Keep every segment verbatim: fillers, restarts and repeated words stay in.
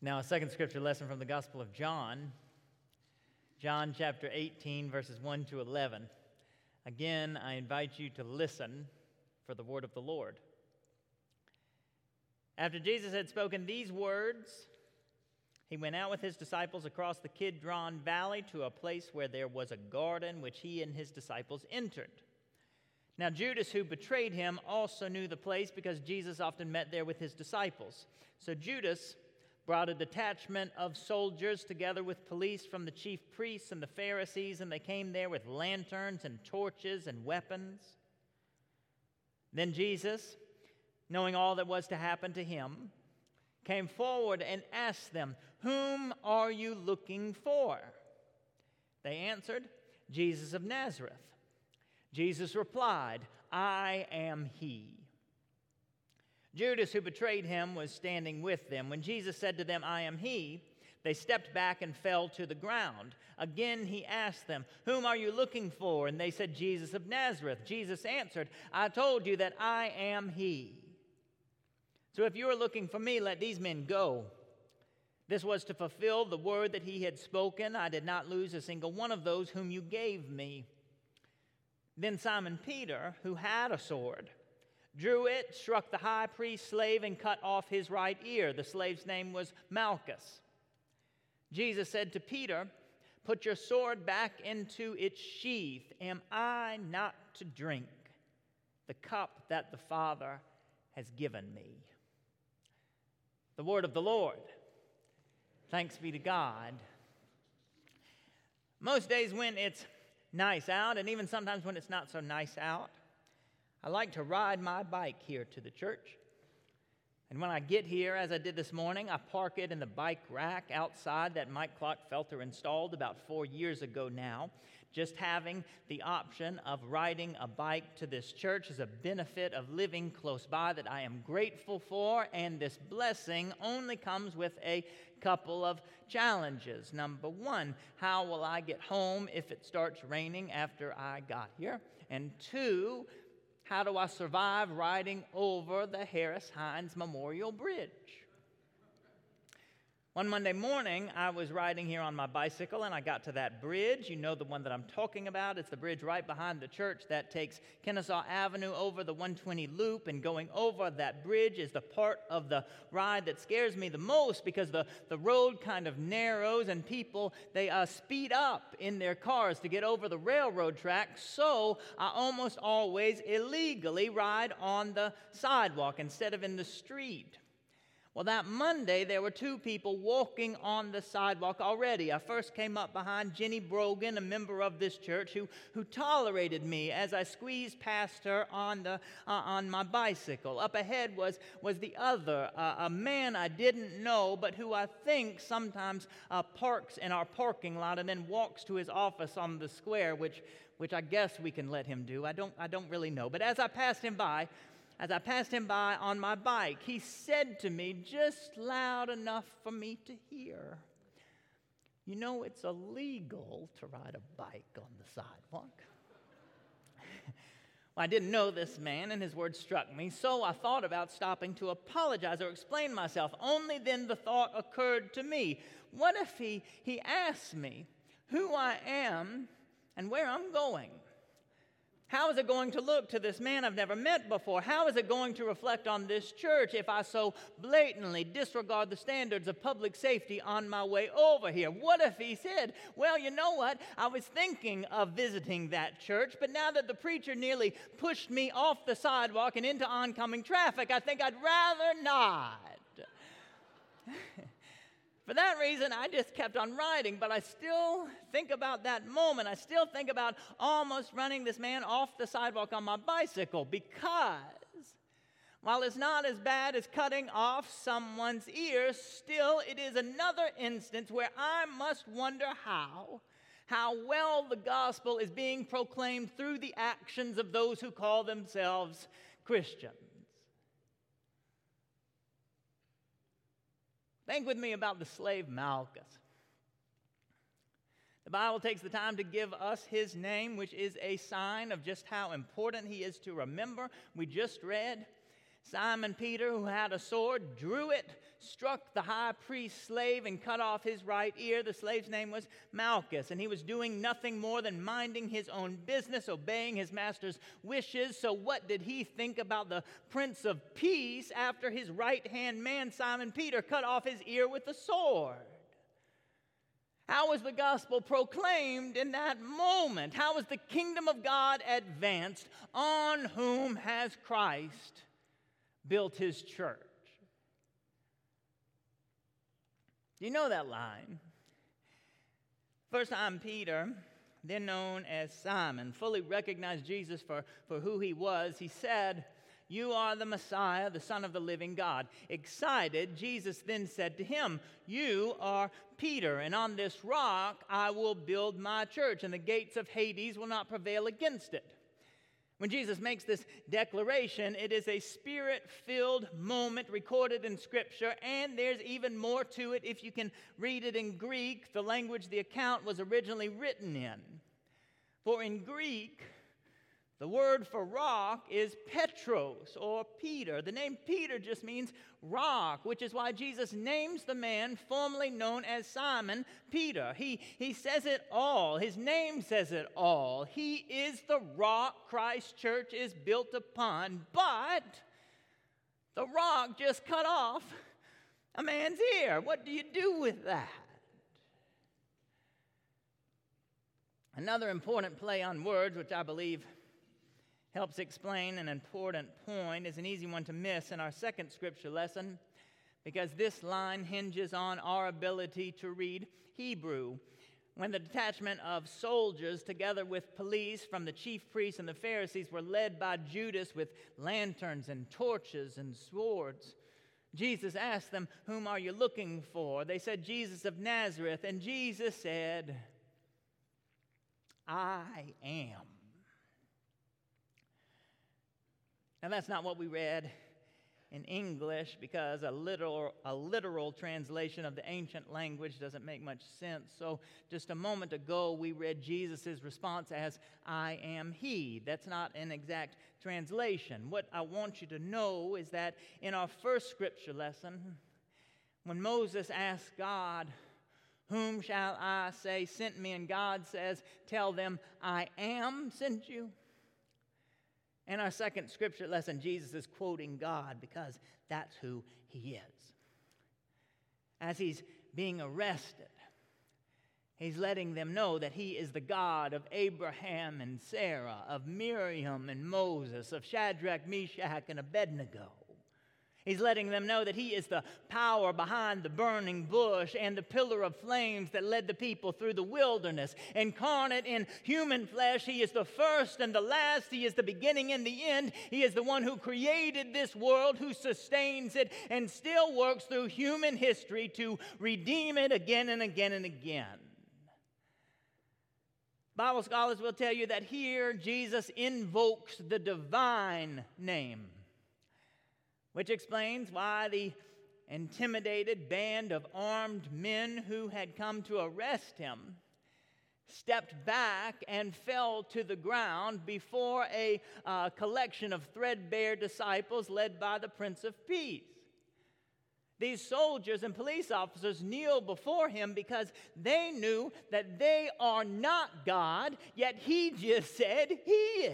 Now, a second scripture lesson from the Gospel of John, John chapter eighteen, verses one to eleven. Again, I invite you to listen for the word of the Lord. After Jesus had spoken these words, he went out with his disciples across the Kidron Valley to a place where there was a garden which he and his disciples entered. Now, Judas, who betrayed him, also knew the place because Jesus often met there with his disciples. So Judas brought a detachment of soldiers together with police from the chief priests and the Pharisees, and they came there with lanterns and torches and weapons. Then Jesus, knowing all that was to happen to him, came forward and asked them, "Whom are you looking for?" They answered, "Jesus of Nazareth." Jesus replied, "I am he." Judas, who betrayed him, was standing with them. When Jesus said to them, "I am he," they stepped back and fell to the ground. Again he asked them, "Whom are you looking for?" And they said, "Jesus of Nazareth." Jesus answered, "I told you that I am he. So if you are looking for me, let these men go." This was to fulfill the word that he had spoken, "I did not lose a single one of those whom you gave me." Then Simon Peter, who had a sword, drew it, struck the high priest's slave, and cut off his right ear. The slave's name was Malchus. Jesus said to Peter, "Put your sword back into its sheath. Am I not to drink the cup that the Father has given me?" The word of the Lord. Thanks be to God. Most days when it's nice out, and even sometimes when it's not so nice out, I like to ride my bike here to the church. And when I get here, as I did this morning, I park it in the bike rack outside that Mike Clockfelter installed about four years ago now. Just having the option of riding a bike to this church is a benefit of living close by that I am grateful for, and this blessing only comes with a couple of challenges. Number one, how will I get home if it starts raining after I got here? And two, how do I survive riding over the Harris Hines Memorial Bridge? One Monday morning, I was riding here on my bicycle, and I got to that bridge. You know the one that I'm talking about. It's the bridge right behind the church that takes Kennesaw Avenue over the one twenty loop, and going over that bridge is the part of the ride that scares me the most because the, the road kind of narrows, and people, they uh, speed up in their cars to get over the railroad track, so I almost always illegally ride on the sidewalk instead of in the street. Well, that Monday, there were two people walking on the sidewalk already. I first came up behind Jenny Brogan, a member of this church, who, who tolerated me as I squeezed past her on the uh, on my bicycle. Up ahead was, was the other, uh, a man I didn't know, but who I think sometimes uh, parks in our parking lot and then walks to his office on the square, which, which I guess we can let him do. I don't, I don't really know. But as I passed him by, As I passed him by on my bike, he said to me, just loud enough for me to hear, "You know, it's illegal to ride a bike on the sidewalk." Well, I didn't know this man, and his words struck me, so I thought about stopping to apologize or explain myself. Only then the thought occurred to me, what if he, he asks me who I am and where I'm going? How is it going to look to this man I've never met before? How is it going to reflect on this church if I so blatantly disregard the standards of public safety on my way over here? What if he said, "Well, you know what? I was thinking of visiting that church, but now that the preacher nearly pushed me off the sidewalk and into oncoming traffic, I think I'd rather not." For that reason, I just kept on riding, but I still think about that moment. I still think about almost running this man off the sidewalk on my bicycle, because while it's not as bad as cutting off someone's ear, still it is another instance where I must wonder how, how well the gospel is being proclaimed through the actions of those who call themselves Christians. Think with me about the slave Malchus. The Bible takes the time to give us his name, which is a sign of just how important he is to remember. We just read Simon Peter, who had a sword, drew it, struck the high priest's slave, and cut off his right ear. The slave's name was Malchus, and he was doing nothing more than minding his own business, obeying his master's wishes. So what did he think about the Prince of Peace after his right-hand man, Simon Peter, cut off his ear with a sword? How was the gospel proclaimed in that moment? How was the kingdom of God advanced? On whom has Christ built his church? Do you know that line? First time Peter, then known as Simon, fully recognized Jesus for, for who he was. He said, "You are the Messiah, the Son of the living God." Excited, Jesus then said to him, "You are Peter, and on this rock I will build my church, and the gates of Hades will not prevail against it." When Jesus makes this declaration, it is a spirit-filled moment recorded in Scripture, and there's even more to it if you can read it in Greek, the language the account was originally written in. For in Greek, the word for rock is Petros, or Peter. The name Peter just means rock, which is why Jesus names the man formerly known as Simon Peter. He, he says it all. His name says it all. He is the rock Christ's church is built upon. But the rock just cut off a man's ear. What do you do with that? Another important play on words, which I believe helps explain an important point, is an easy one to miss in our second scripture lesson, because this line hinges on our ability to read Hebrew. When the detachment of soldiers, together with police from the chief priests and the Pharisees, were led by Judas with lanterns and torches and swords, Jesus asked them, "Whom are you looking for?" They said, "Jesus of Nazareth." And Jesus said, "I am." Now, that's not what we read in English, because a literal, a literal translation of the ancient language doesn't make much sense. So just a moment ago, we read Jesus' response as, "I am he." That's not an exact translation. What I want you to know is that in our first scripture lesson, when Moses asked God, "Whom shall I say sent me?" and God says, "Tell them, I am sent you." In our second scripture lesson, Jesus is quoting God because that's who he is. As he's being arrested, he's letting them know that he is the God of Abraham and Sarah, of Miriam and Moses, of Shadrach, Meshach, and Abednego. He's letting them know that he is the power behind the burning bush and the pillar of flames that led the people through the wilderness. Incarnate in human flesh, he is the first and the last. He is the beginning and the end. He is the one who created this world, who sustains it, and still works through human history to redeem it again and again and again. Bible scholars will tell you that here Jesus invokes the divine name, which explains why the intimidated band of armed men who had come to arrest him stepped back and fell to the ground before a uh, collection of threadbare disciples led by the Prince of Peace. These soldiers and police officers kneel before him because they knew that they are not God, yet he just said he is.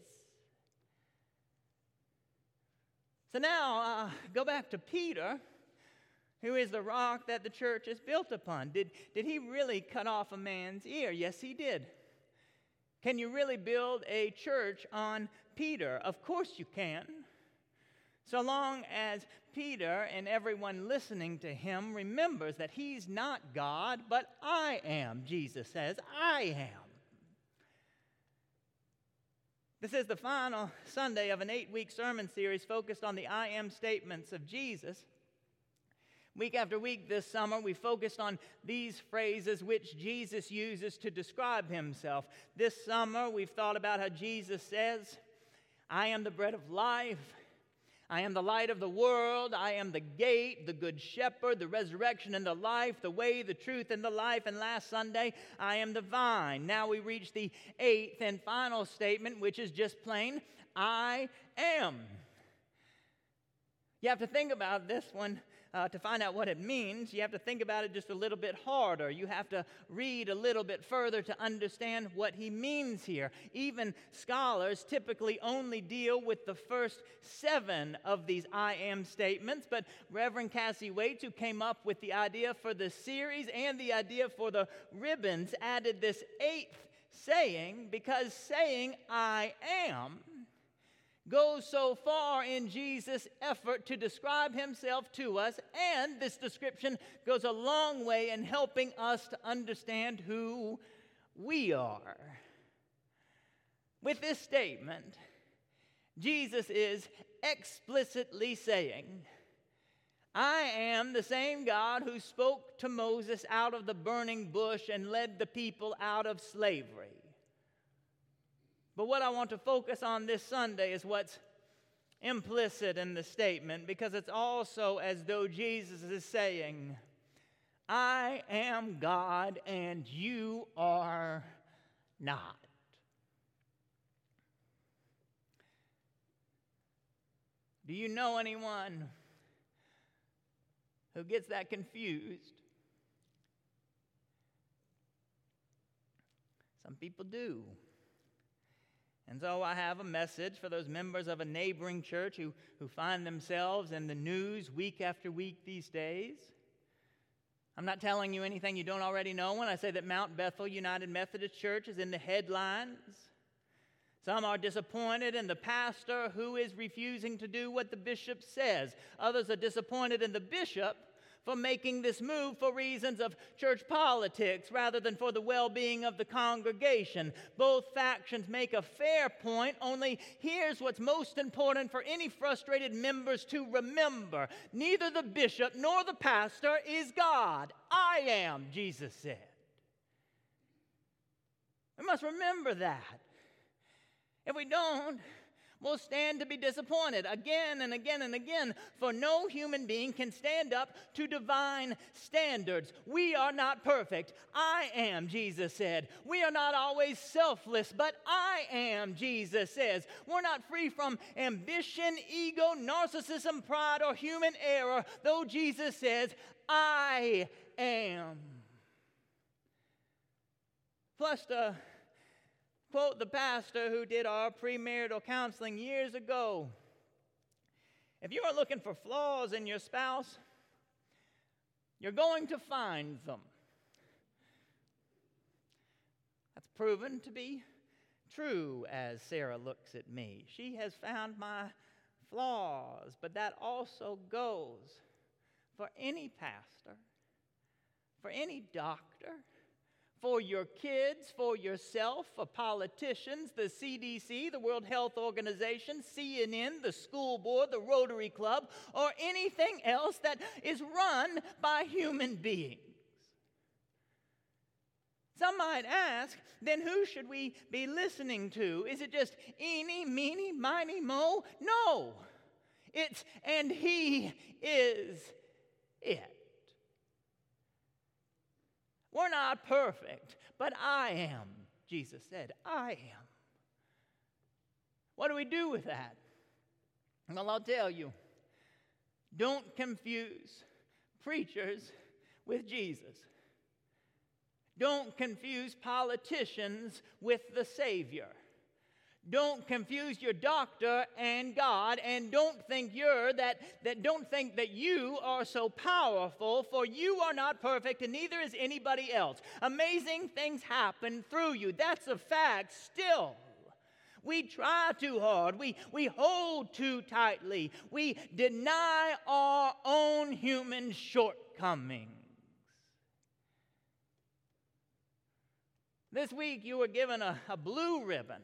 So now, uh, go back to Peter, who is the rock that the church is built upon. Did, did he really cut off a man's ear? Yes, he did. Can you really build a church on Peter? Of course you can. So long as Peter and everyone listening to him remembers that he's not God, but I am, Jesus says, I am. This is the final Sunday of an eight-week sermon series focused on the I am statements of Jesus. Week after week this summer, we focused on these phrases which Jesus uses to describe himself. This summer, we've thought about how Jesus says, I am the bread of life. I am the light of the world. I am the gate, the good shepherd, the resurrection and the life, the way, the truth, and the life. And last Sunday, I am the vine. Now we reach the eighth and final statement, which is just plain, I am. You have to think about this one uh, to find out what it means. You have to think about it just a little bit harder. You have to read a little bit further to understand what he means here. Even scholars typically only deal with the first seven of these I am statements, but Reverend Cassie Waits, who came up with the idea for the series and the idea for the ribbons, added this eighth saying, because saying I am goes so far in Jesus' effort to describe himself to us, and this description goes a long way in helping us to understand who we are. With this statement, Jesus is explicitly saying, I am the same God who spoke to Moses out of the burning bush and led the people out of slavery. But what I want to focus on this Sunday is what's implicit in the statement, because it's also as though Jesus is saying, I am God and you are not. Do you know anyone who gets that confused? Some people do. And so I have a message for those members of a neighboring church who, who find themselves in the news week after week these days. I'm not telling you anything you don't already know when I say that Mount Bethel United Methodist Church is in the headlines. Some are disappointed in the pastor who is refusing to do what the bishop says. Others are disappointed in the bishop for making this move for reasons of church politics rather than for the well-being of the congregation. Both factions make a fair point, only here's what's most important for any frustrated members to remember. Neither the bishop nor the pastor is God. I am, Jesus said. We must remember that. If we don't, we'll stand to be disappointed again and again and again, for no human being can stand up to divine standards. We are not perfect. I am, Jesus said. We are not always selfless, but I am, Jesus says. We're not free from ambition, ego, narcissism, pride, or human error, though Jesus says, I am. Plus, to quote the pastor who did our premarital counseling years ago, if you are looking for flaws in your spouse, you're going to find them. That's proven to be true as Sarah looks at me. She has found my flaws, but that also goes for any pastor, for any doctor, for your kids, for yourself, for politicians, the C D C, the World Health Organization, C N N, the school board, the Rotary Club, or anything else that is run by human beings. Some might ask, then who should we be listening to? Is it just eeny, meeny, miny, mo? No. It's, and he is it. We're not perfect, but I am, Jesus said. I am. What do we do with that? Well, I'll tell you. Don't confuse preachers with Jesus. Don't confuse politicians with the Savior. Don't confuse your doctor and God, and don't think you're that, that don't think that you are so powerful, for you are not perfect, and neither is anybody else. Amazing things happen through you. That's a fact still. We try too hard. We, we hold too tightly. We deny our own human shortcomings. This week you were given a, a blue ribbon.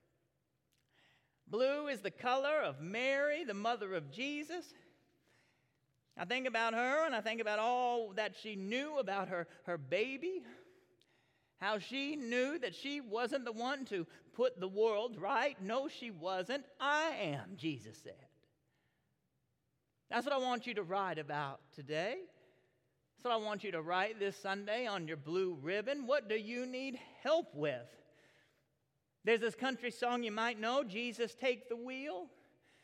Blue is the color of Mary, the mother of Jesus. I think about her, and I think about all that she knew about her, her baby, how she knew that she wasn't the one to put the world right. No, she wasn't. I am, Jesus said. That's what I want you to write about today. That's what I want you to write this Sunday on your blue ribbon. What do you need help with? There's this country song you might know, Jesus Take the Wheel.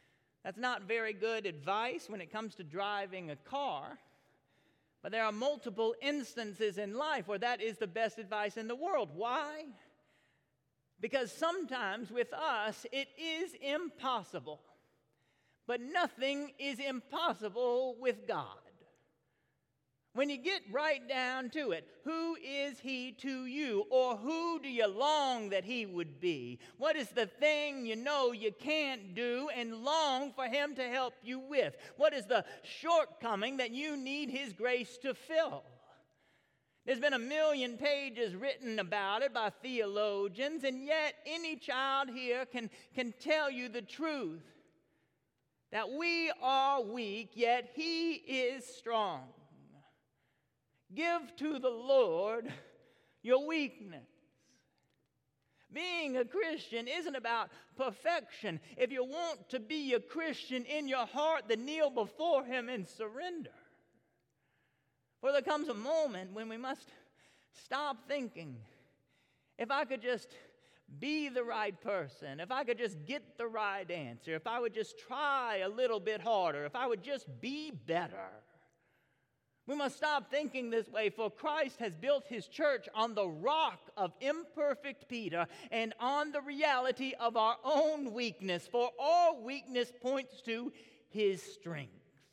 That's not very good advice when it comes to driving a car. But there are multiple instances in life where that is the best advice in the world. Why? Because sometimes with us, it is impossible. But nothing is impossible with God. When you get right down to it, who is he to you? Or who do you long that he would be? What is the thing you know you can't do and long for him to help you with? What is the shortcoming that you need his grace to fill? There's been a million pages written about it by theologians, and yet any child here can, can tell you the truth. That we are weak, yet he is strong. Give to the Lord your weakness. Being a Christian isn't about perfection. If you want to be a Christian in your heart, then kneel before him and surrender. For there comes a moment when we must stop thinking, if I could just be the right person, if I could just get the right answer, if I would just try a little bit harder, if I would just be better. We must stop thinking this way, for Christ has built his church on the rock of imperfect Peter and on the reality of our own weakness, for all weakness points to his strength.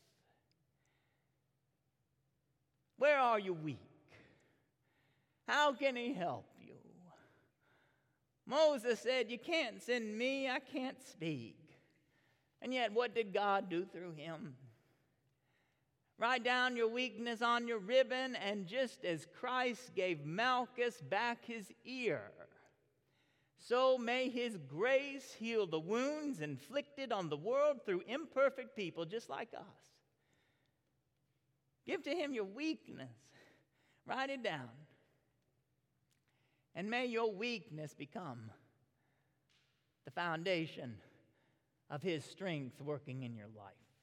Where are you weak? How can he help you? Moses said, you can't send me, I can't speak. And yet, what did God do through him? Write down your weakness on your ribbon, and just as Christ gave Malchus back his ear, so may his grace heal the wounds inflicted on the world through imperfect people just like us. Give to him your weakness. Write it down. And may your weakness become the foundation of his strength working in your life.